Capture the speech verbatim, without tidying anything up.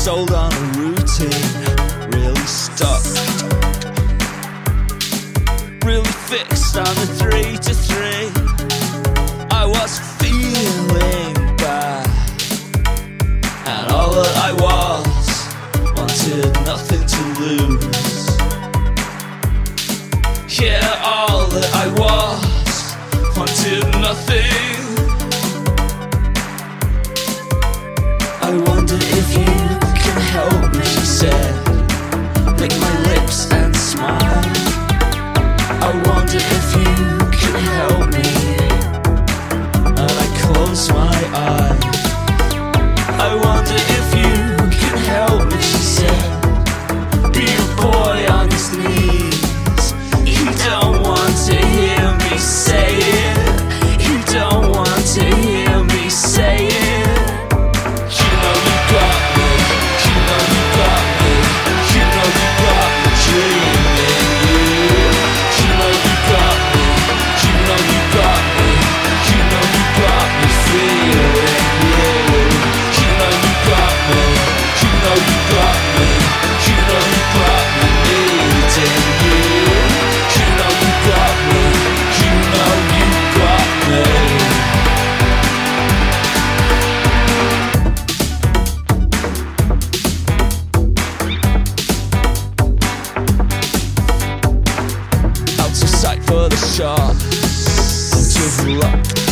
sold on a routine, really stuck, really fixed on the three to three. I was feeling bad, and all that I was wanted nothing to lose. Yeah, all that I was wanted nothing. I wonder if you can help me, she said. Lick my lips and smile. I wonder if you can help me. And I close my eyes. I wonder if you can help me, she said. Be a boy on his knees. You don't want to hear me say it. You don't want to hear me say it. For the shot, out of luck.